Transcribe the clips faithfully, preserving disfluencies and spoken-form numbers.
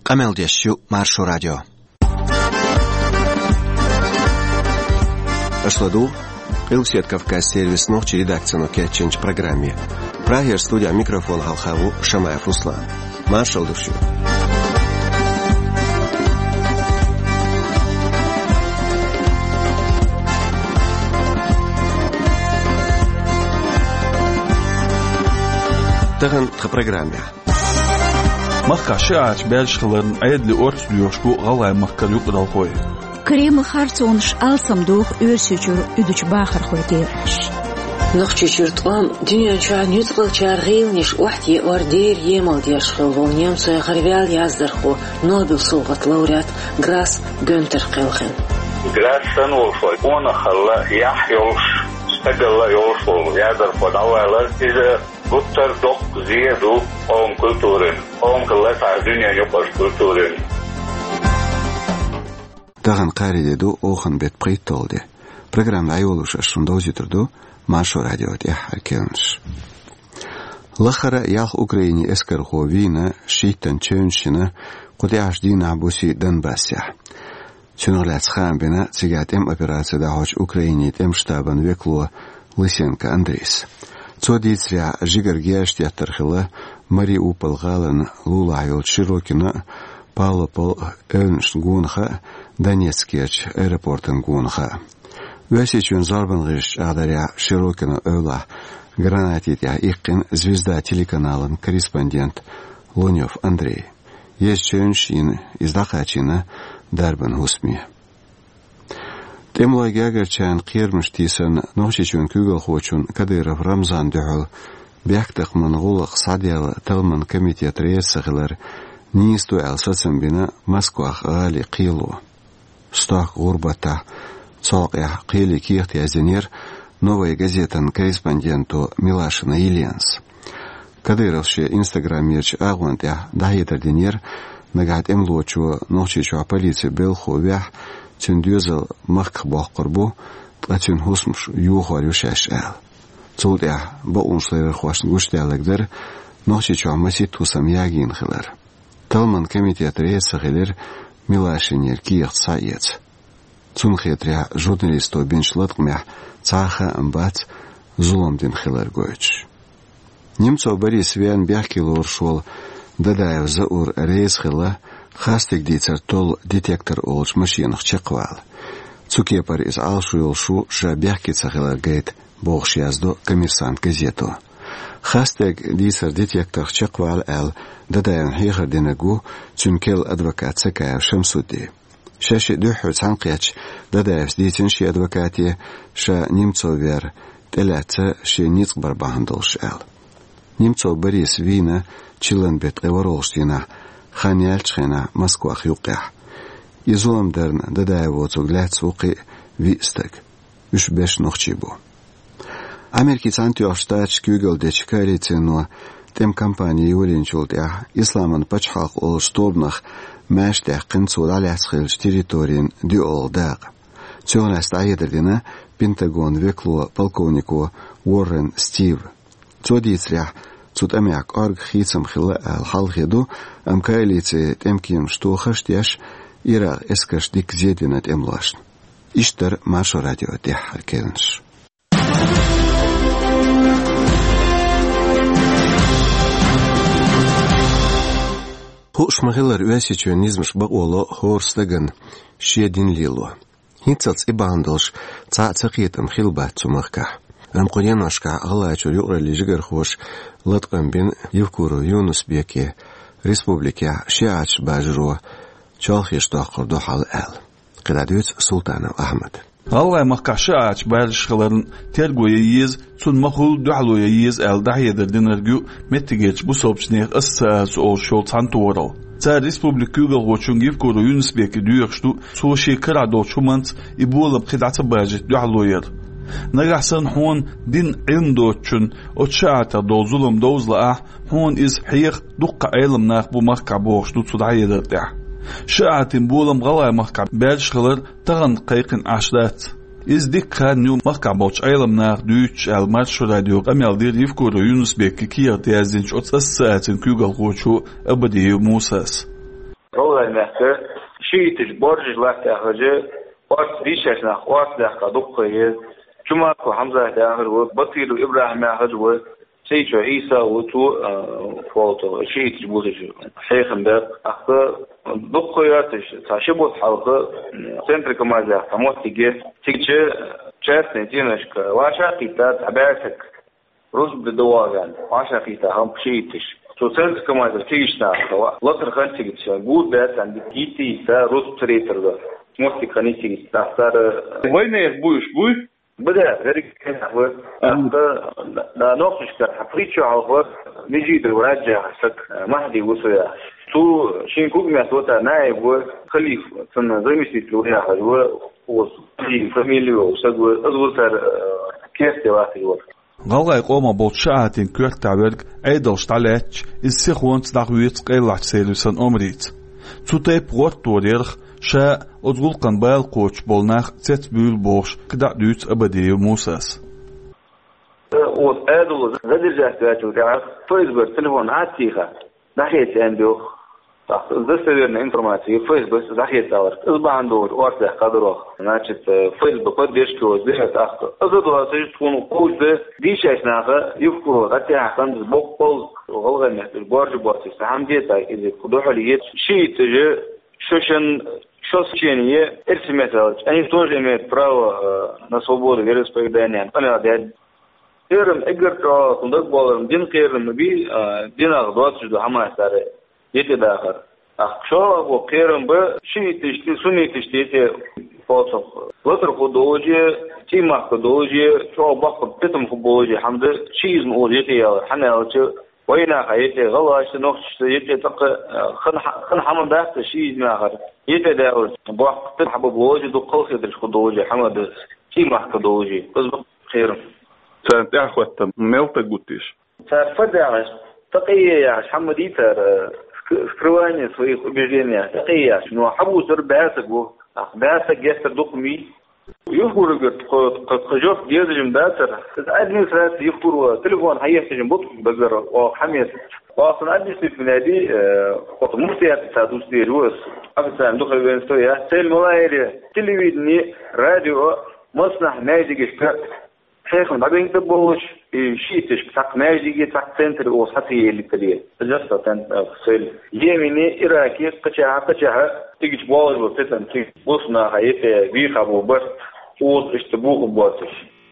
Qameldeshu Marsho Radio. Ашладу, Илсет Кавказ сервис ночи редакцию кетченч программе. Прагер студия микрофон Халхаву Шамаев Руслан. Маршал душу. Таган в программе. Махка шаач бельшхлерн айдли орц дюшку галай махка юкдал хой. Крем харцонш алсамдух өрсүчүр үдүч бахар хойдерш. Нохчичуртвам дүйөн чаан ютгыл чаргылниш ухти ордер емал дешхыл немцы харвял яздырху Нобель сулгат лауреат Грас Гюнтер Келхен. Грас санулшой он хalla яхёлш стагала ёлшол яздырху давала изе Gutter doch sehr du om kulturen, om geleta dünya yopaş kulturen. Таган каридеду охан бет притолде. Программа айолуша шундозитрду Маrsho Radio де харкенш. Лахара ях Украине эскерхо вина шитен чөншина кудяш дина буси Донбасса. Чөнглац хамбина цигатем операцияда хоч Украине тем штабан векло Лысенко Андрейс. Цодицря жигергешт ятархила Мариуполь галан Лулайол Широкина Палопол Эльнш гунха Донецкеч аэропортын гунха. Весичун зарбангыш адаря Широкина Öла гранатитя иккин звезда телеканалын корреспондент Лунев Андрей. Есть чөншин издахачина Дарбан Хусми. Темлага герчан қирмыш тисэн нохчичун күгел хочун Кадыров Рамзан дөхөл бяктық монголық садиялы тылмын комитет рейсығылар нисту әлсатсын бина Москвах али қилу. Стақ ғурбата цоқя қили киқти азенер новой газетан корреспонденту Милашина Еленс. Кадыров ше инстаграмерч ағуантя дайетарденер нагат эмлочу нохчичу полиция белху вях Тюндюзел мах бахкарбу, тлатюн хусмш юхар юшаш ал. Цулдя ба уншлер хвашн гуштялагдер, нохчичу масит тусам ягин хилер. Талман комитет рейсагилер Милашинер кият саец. Цунхетря журналисту бенчлатмя цаха амбац зуломдин хилер гойч. Немцо Борис Вян бяхкилор шол дадаев заур рейс хила Хастик дицер тол детектор олж машинах чеквал. Цукепар из алшуйл шу шабяхки цахилар гейт богш яздо коммерсант газету. Хастик дицер детектор чеквал эл дадаyan хихар денагу цункел адвокат цекаев шамсуди. Шаши духу цанкяч дадаев дицин ши адвокати ша немцо вер теляца ши ницк барбахандолш эл. Немцо Борис Вина чиленбет эворолштина خانيالشخنا مسكو أخيوقع يزوم درن ددايو تغلات سوقي ويستك وش بيش نخشيبو أمريكي سانتيو أشتاش كيوغل ديش كاريتينو تم كامباني يولينشولد إح إسلامان بچحاق أول شطورنخ ماشتاق قنصول على أسخيلش تيريتورين دي أول داق تيونا استعيدر دينا بنتاغون ويكلو بالكونيكو وورن ستيف توديت ريح Цут амяк арг хитсам хила алхалхеду амкайлице темким что хаштяш ира эскаш дик зединат эмлашн. Иштер Marsho Radio де харкенш. Хуш махилар уясичуанизмш баголо хорстаган шедин лило. Хитсалц ибандалш ца цакитам хилба цумахка. Рамкоянашка галачу юрали жигер хош латкам бин Евкуру Юнус беке республике шиач бажро чалхиш тахырду хал эл. Кыдадыц Султанов Ахмед. Галай махка шиач бажшхларын тергоя yiz цун махул дуалоя yiz эл дахьедер динергю метигеч бу собственных ассоциаций ол шол цанторал. Ца республик Күгел гочун Евкуру Юнус беке дүйөкшту соши кырадо чуманц и болып хидата бажет дуалояр. نجحسن هون دين عندوتشن أتشعت دو ظلم دوزلا هون إز حيخ دق علم ناخ بو مخكع بوش دو تصدعي درتع شعاتين بولم غلاي مخكع بادش خلر تغن قيقن عشدات إز ديك خان نيو مخكع بوش علم ناخ دوش على Marsho Radio أميال دير يفكورو يونس بيك كير تيازينش أتساساتين كيوغل غوشو أبدي موساس رولا المحكة شيء تجبرج لك أخرج وقت ريشة نخ وقت لك دقيق جمعة وحمزة أخرج وبطيل وإبراهيم أخرج شيء شو عيسى وتو فوتو شيء تجبرج حيخن ده أخر دقيقات تشبه حلقة سنتر كمازة حموت تيجي تيجي شاف نتينشك وعشان قيتات عبارتك رز بدوار وعشان قيتها هم شيء شو سنتر كمازة تيجي ناخذ لطر خان تيجي تقول بس عند كيتي تا رز تريتر ده موتي خاني تيجي تختار وين يبوش بوي بدأ غير كذا هو لا نقصش كحفريت شو عارف نجي بالوراجع سك ما حد يوصل تو شين كوك ميتوتا نايب وخليف سنة زي مش يتلوها هو وصي فاميلي وسجوا أزور كيف تواتي ور غالي قوم بوتشاتين كرت تعبرك أيدلش تعلاتش السخون تدعويت قيلات سيلوسن أمريت تطيب غورت توريرخ شاء أزغل قنبال قوش بولناخ تتبول بوش كدع دوت أبدي موساس وأدل غدر جاهتاتو تعرف فيسبوك تلفون عاتيخا ناحية عنده زستيرنا إنفورماتي فيسبوك ناحية تاور إصبع عنده وقته قدره ناتشت فيسبوك قد يشكو زيها أخطأ أصدقوا تكون قوش ده دي شايش ناخا يفكروا غتي حقن بوك بول وغلغة نحت البارج بارتي سحام ديتا إذا قدوح ليت شيء تجي شوشن شوس شينية إرسمتها أي تونج إمت براو نصوبور غيرس بيدانيان أنا ده كيرم إجرت صندوق بالم دين كيرم بي دين أغضات شدو حما سارة يتداخل أخشوا وكيرم بشيء تشتي سني تشتي تي فوتو وتر خدوجي تيما خدوجي شو بق بتم خدوجي حمد شيء اسمه يتي حنا وتو وينا هيتي غلاش نقش يتي تق خن خن حمد ده شيء ما آخر يتي ده بق تحب بوجي دو قوس يدرس خدوجي حمد تيما خدوجي بس خيرم سانت أخوات ملت قديش فدعش تقية حمدي تر فرواني سوي بيجيني تقية شنو حبوا سر باسك و باسك يسر دقمي يفكر قد خجوف جيز جمداتر أدني سرات يفكر تلفون هيا سجنبط بزر وحميس وأصلا أدني في نادي قط مرتيات تادوس ديروس أفسان دخل بين سويا سيل ملايري تلفزيوني راديو مصنع نادي جشكات شيخنا بعدين تبوش شيء تش تاق ناجي تاق سنتر وسطي اللي كده جسد تن فصل يميني إراكي قشعة قشعة تيجي تبوظ وتتن تيجي بوسنا هيك بيخابو بس ووز اشتبوه بواتش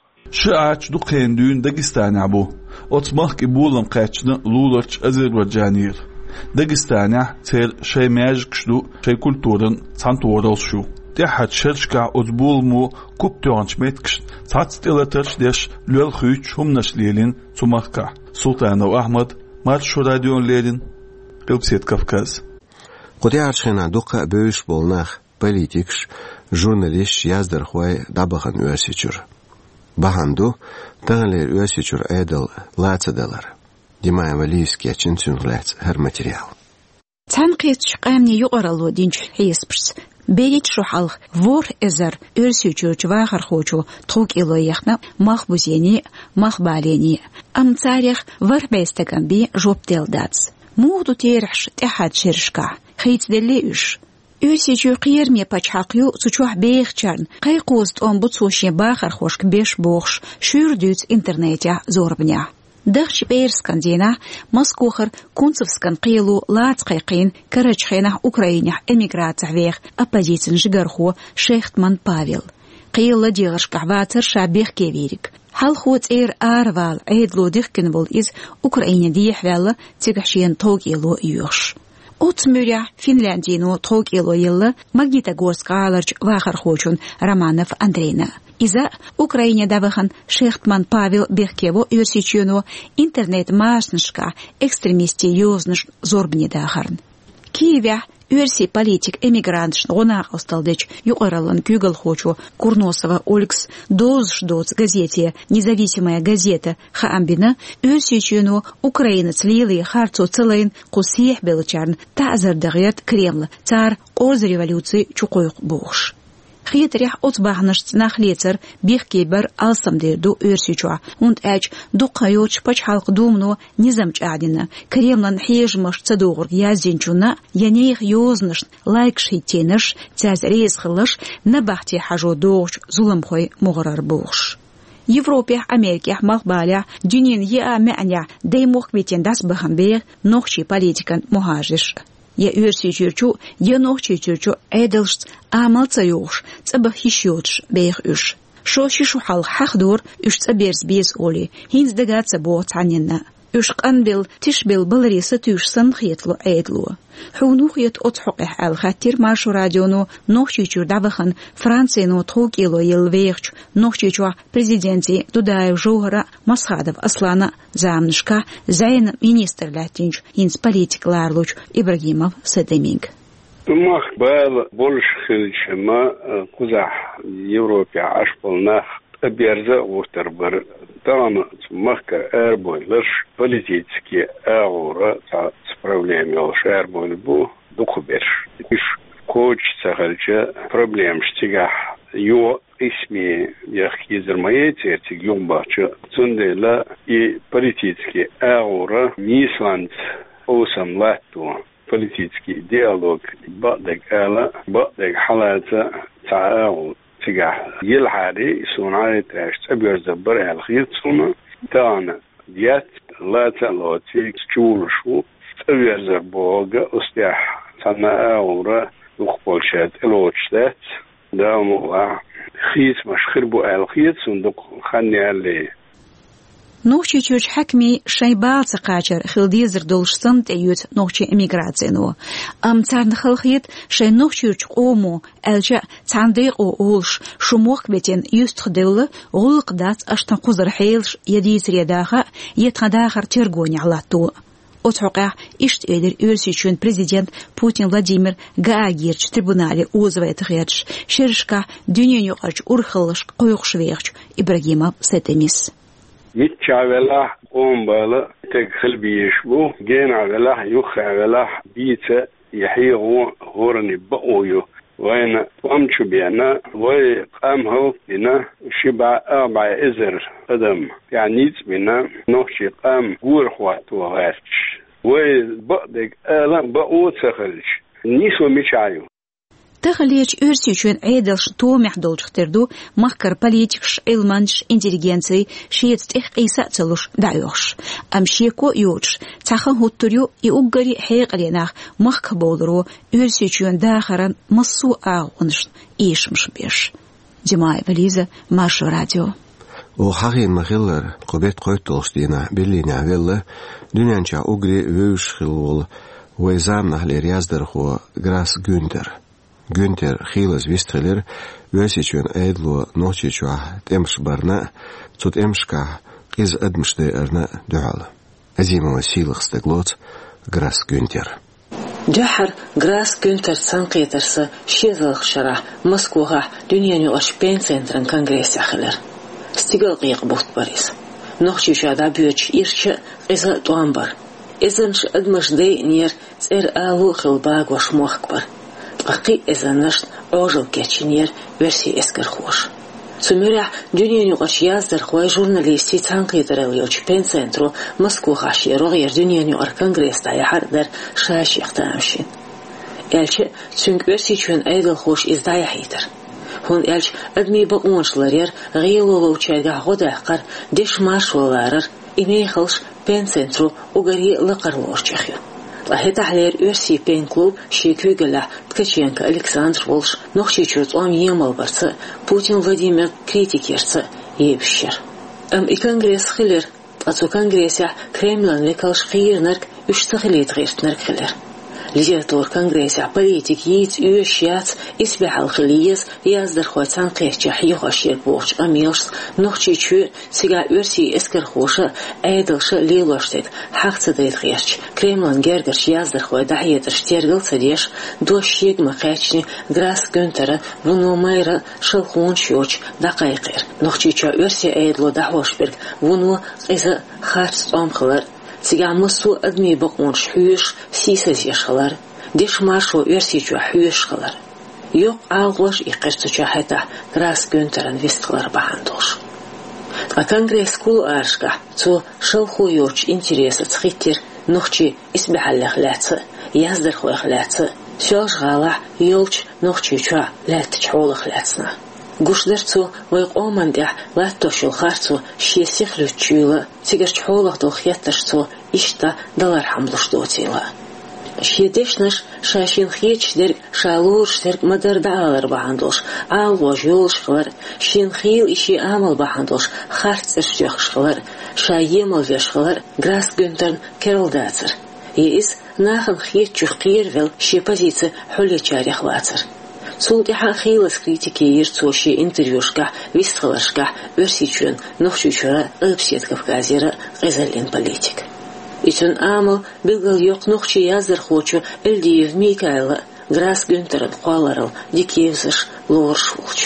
شاعش دقين دون داغستان عبو أطمح كبولم قاتشنا لولرش أزربيجانير داغستان تير شيء ماجك شدو شيء كولتورن تانتورال شو تحت شرشكا أزبولمو كوبتونش ميتكش تاتستيلترش ديش لول خوش هم نشليلين تمخكا سلطان وأحمد مارشو راديون ليلين قلبسيت كافكاز قدي عرشخنا دوقا بيوش بولناخ بوليتيكش جورناليش يازدر خواي دابخن واسيچور بهاندو تغلير واسيچور ايدل لاتس دلار ديما وليسكي اتشنسون لاتس هر ماتريال تنقيت شقامني يقرالو دينش حيسبرس بيريت شوحالخ وور ازر ارسيچور جواخر خوچو توك إلو يخنا مخبوزيني مخباليني ام تاريخ وربيستگان بي جوب ديل داتس مودو تيرحش تحاد شرشكا خيت دليوش ارسيچور قيرمي پاچحاقيو سوچوح بيخچارن قيقوزت ام بوتسوشي باخر خوشك بيش بوخش شور دوت انترنيتيا زوربنيا دخش بيرسكن دينا مسكوخر كونцевскан قيلو لات قيقين كرچخينه اوكراينه эмиграция вех оппозицион жигарху Шехтман Павел قيل ديغش قحواتر شابيخ كيفيرك حلخوت اير ارвал ايدلو ديخكن بول از اوكراينه ديح вяла تيغشين توغيلو يوخش Отмюря Финляндину Токило йыллы Магнитогорска аларч вахар хочун Романов Андрейна. Иза Украине давахан Шехтман Павел Бехкево юрсичуну интернет машнышка экстремисти юзныш зорбни дахарн. Киеве юрси политик эмигрантш гонах осталдыч юqarалын күгел хочу Курносова Олекс дозждоц газете Независимая газета Хаамбина юрсичуну украинец Лилы Харцо Целейн Кусих Белчарн тазар дагыят Кремль цар оз революции чукойк бухш. خيت ريح أطباغنش نخليتر بيخ كيبر ألسم دير دو أرسيجوا وند أج دو قيوتش باش حلق دومنو نظامج أعدنا كريملان حيج مش تدوغر يازينجونا ينيخ يوزنش لايك شيتينش تاز ريز خلش نبختي حاجو دوغش ظلم خوي مغرر بوغش Европе, Америке, Махбаля, дюнин я мяня, дай мог битен дас бахамбе, нохчи политикан мухажиш. Я үрси чурчу, я нохчи чурчу, эдэлшт, амалца югш, цабах хищотш, бейх үш. Шо шишу хал хахдур, үш цаберз без оли, хинз дагатца бо цанинна. Үш қанбел, тишбел балариса тюшсан хиетлу эдлу. حونوخيت أضحق الخاتير ماشو راديونو نوخشيچور دابخن فرانسينو توكيلو يلويخش نوخشيچوا президенти دودايو جوهرا مسخادف أصلانا زامنشكا زين министр لاتинج инс политикларлуч Ибрагимов Садеминг. مخ بال بولش خلشما قزح يوروبيا عشبلناخ أبيرزا وتربر طبعا مخك أربويلش политически أغورا проблем ол шар бол бу духубер иш коч цагалча проблем штига ё исми я хизермаете тиг юмбача цундела и политически аура нисланд осам лату политический диалог бадек ала бадек халата таау тига يلحدي صناعه اشتبر زبر الخيط صنا تانا ديات لا تلوتي تشولشو أبيرزر بوغا أستيح سنة أورا وقبولشات الوشتات داموا خيط مش خربوا الخيط صندوق خاني عليه نوخشي تشوش حكمي شايبال تقاجر خلديزر دولشتن تيوت نوخشي اميغراتزينو ام تارن خلخيت شاي نوخشي قومو الجا تانديق او اولش شموخ بيتين يستخ دولة غلق دات اشتن قزر حيلش يديس ريداخا يتخداخر تيرغوني علاتو أتوقع إشت إدر أرسيشون президент Путин Владимир Гаагирч трибунале узвает херч ширшка дюню ач урхалш қойықшвеяч Ибрагимов Сетемис. متشعبلا قوم بالا تكخل بيشبو جين عبلا يخ عبلا بيتا يحيغو غورني بقويو وين قامشو بينا وقامه بنا شبع أربع إزر قدم يعني بنا نوشي قام قور خواتو غاتش وبقدك آلا بقو تخلش نيسو ميشعيو تخليش أرسيشون عيدلش تو محدولش تردو مخكر بوليتيكش علمانش انتليجنسي شيت تحقيسا تلوش دعيوش أم شيكو يوش تخن هوتريو يوغري حيق ليناخ مخك بولرو أرسيشون داخران مصو آغونش إيش مش بيش دماء فليزة ماشو راديو O hagin magiller qobet qoytolstina billina vella dünyancha ugri vöschilwol weizamna leryazdar ho Gras Günther Günther Khilas Wistreler wösichön eidlo nochichwa temsh barna tut emshka qiz admishde erna dual azima wasiligste glot Gras Günther جحر غراس كونتر سانقيترس شيزل خشرا مسكوها دنيانيو اشبين سنترن كونغرس اخلر استيغل قيق بوت باريس نوخشي شادا بيوتش إيرش قيزا توامبر إذنش أدمش دي نير تير آلو خلباق وشموخ كبر تقاقي إذنش عوجل كيتش نير ورسي إسكر خوش سميرح دنيا نيوغش يازدر خواي جورناليستي تانقي دراليوش بين سنترو مسكو خاشي روغير دنيا نيوغر كونغريس دا يحردر شاش يختامشين إلش تنك ورسي چون أيدل خوش إزدا يحيدر هون إلش أدمي بقونشلرير غيلو لو چايگا غدا قر ديش ماش ولارر إمي خلش بين سنترو وغري لقرلوش چخيو لحيت حلير أرسي بين كلوب شيكوي قلع تكتشينك ألكسандр Волш نوخشي چوت ام يمال برس بوتين فلاديمير كريتيكيرس يبشر ام إي كونغرس خلير أتو كونغرسيا كريملان لكالش خير نرك اشتخليت غيرت نرك خلير لجاتور كونغرسيا بوليتيك ييت يوشيات إسبح الخليز يازدر خواتان قيتش حيوغاشير بوش أميلش نوخشي چو سيغا أرسي إسكر خوشة أيدلش ليلوشتت حق تدريد غيرش كريملان جرگرش يازدر خوات دحيترش تيرغل تديش دوش يگ مقايتشني غراس گونتر ونو مايرا شلخون شوش دقايقير نوخشي چو أرسي أيدلو دحوش برگ ونو قيزا خارت ام خلر سيغا مسو أدمي بقونش حيوش سيسز يشخلر ديش ماشو يرسي جو حيوش خلر Yok alglaş iqirtu çaheta Gras Günter'in vistqlar bahandolş. A Kongress kul arşqa tu şılxuyoç interesi tsxitir noxçi isbihallaq latsı yazdır xoyaq latsı şoş gala yolç noxçi çwa latç xolaq latsna. Guşder tu vay qomandia lattoşul xartu şesixlüçüla sigerç xolaq dolxyatış tu işta dalar hamluşdotila. Şedeşnаш шашин хечдер шалурштер мадердалар бахандош алвож юлшхлар шинхил иши амал бахандош харцершхлар шаемал вешхлар Грас Гюнтерн кералдацер ис нахн хеччух кирвел ши позиция хулечарихлацер султиха хилас критики ирцоши интервьюшка висхлашка версичун нохчучура ыпсет кавказера гызалин политик. Итүн амал билгал yok нохчи языр хочу Элдиев Микаэла Грас Гюнтерн қуаларыл дикевзыш лоршулч.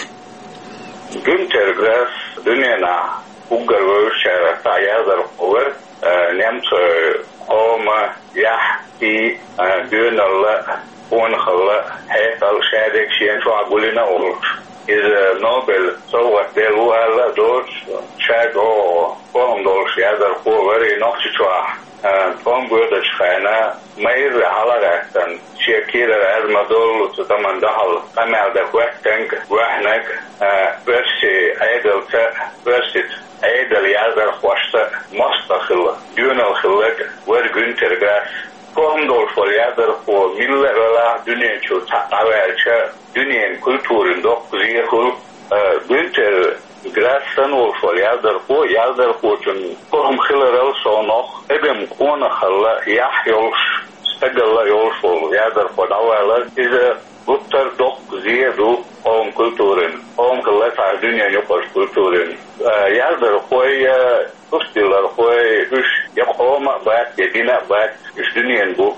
Гюнтер Грас дүниена угар вөршәр та языр қуыр немцы ома ях и дөнәллә онхылла хәтал шәдек шен шуагулина олуч. Is Nobel Sovet Deluala Dors Shago Pondolsh языр қуыр нохчи чуа Tom burada çıkayana mayır halaraktan şirkiler azmadol tutaman dahal kamelde kuettenk vahnek versi aydalta versit aydal yazar hoşta mostakıl dünel hıllık ver Günter Gras Pondol fol yazar ho millerala dünyen çu taqavelçe dünyen kültürün dokkuziye hıl Günter Grassan olfol yazar ho yazar ho çun kohum hılaral sonoq ebem kona khalla yahyolsh stagalla yolfol yazar ho davalar ize guttar dokkuziye du on kültürün on kıllar tar dünyen yokuş kültürün yazar ho ustilar ho üç yakoma bat yedina bat üç dünyen bu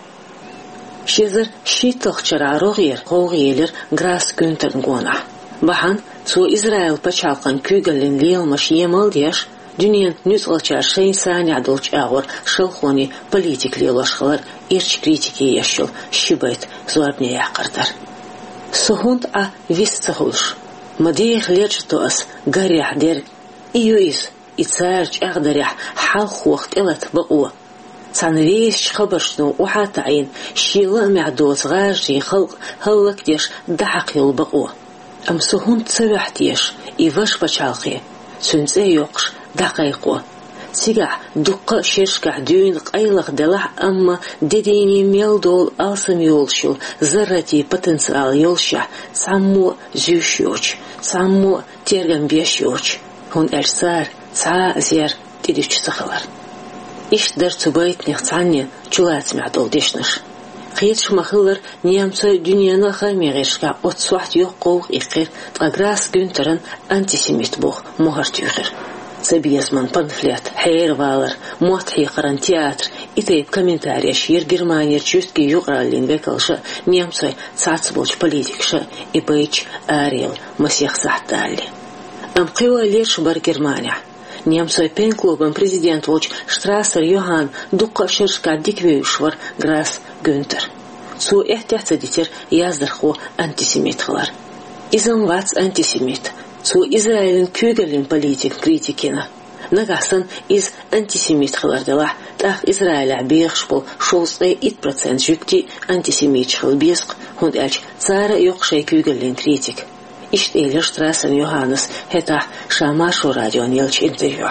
Şezir şitoqçara roğir qoğiyelir Gras Günter'n gona Bahan Su İsrail paçalqan kügelin liyalmaş yemal diyaş, dünyen nüzgılçar şeyin sani adolç ağır şılxoni politik liyalaşqalar irç kritiki yaşıl şibayt zuarbneye yaqırdar. Suhund a vistsahulş, madeyh lerçto as garih der iyo is, itsarç ağdarih halq waqt ilat baqwa. Sanveys xabarshnu uha ta'in shila ma'dot gajri xalq halak diyaş dahaq yol baqwa. Am suhund tsavahtiyash ivash pachalqi sunse yoqsh daqayqo siga duqqa shirshka dün qaylaq dalah amma dedini meldol alsam yolshul zarrati potensial yolsha sammu züşyoch sammu tergan beshoch hun ersar sa zer tidich saxalar ish dar tsubaytnih tsanni chulatsma'dol deshnash Qiyet şmahıllar niyamsa dünyana xamiğirşka otswaht yok qoğ iqir Gras Günter'n antisemit buğ muhar tüğir. Sabiyazman pamflet, hayırvalar, muathi qaran teatr, itayib kommentariya şiir Germaniya çüstki yuqralin vekalşa niyamsa satsbolç politikşa ibayç Ariel masih sahtali. Am qiwa lerş bar Germaniya. Немцой пен клубом президент Волч Штрасser Johann Dukka Shirshka dikveyuşvar Gras Günter. Su ehtiyatsa diter yazdırxu antisemitxalar. İzin vats antisemit. Su İsrail'in kügelin politik kritikina. Nagasan iz antisemitxalar delah taq İsrail'a beğşbol şolsay it procent jükti antisemitxal bezq hund elç tsara yok şey kügelin kritik. İşte Elir Strasser Johannes heta Şamaşu radyon yelç intervyu.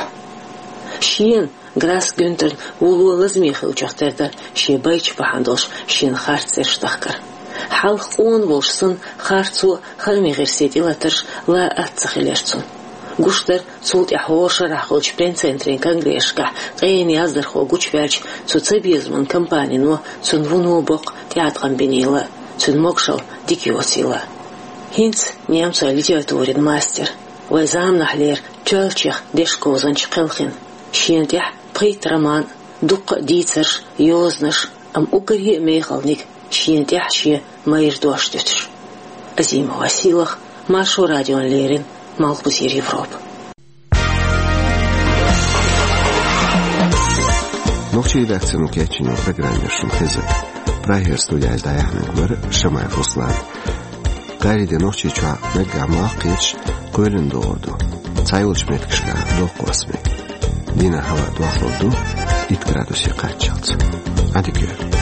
Şiyen Gras Günter'n ulu lazmihil çaxterda şebayç pahandolş şin hartser ştaxkar. Halq on volşsun hartsu xamiğirset ilatırş la atsaxilersun. Guşlar sult ahorşa raholç prencentrin kongreşka qeyn yazdırxo guçvelç sutsabizman kampanino sun vunu boq teatran benila sun mokşal dikiosila. Hinz немца литературин мастер. Вайзам нахлер чалчих дешкозан чқылхин. Шентях прит роман дуққа дицерш ёзнаш ам угарье мейхалник. Шентях ши майр дуаштетш. Азима Василах, Машу радион Лерин, Малбузир Европ. Нохчи редакцияну кечиню программершин хизик. Прайхер студияз даяхнын гөр Шамаев Руслан. قاري دي نوشي چوا مگا ماقيتش قولن دوردو تايولش متكشكا دوق واسمي دينا هوا دواخلو دو إت градуси قاتشالت عادي كير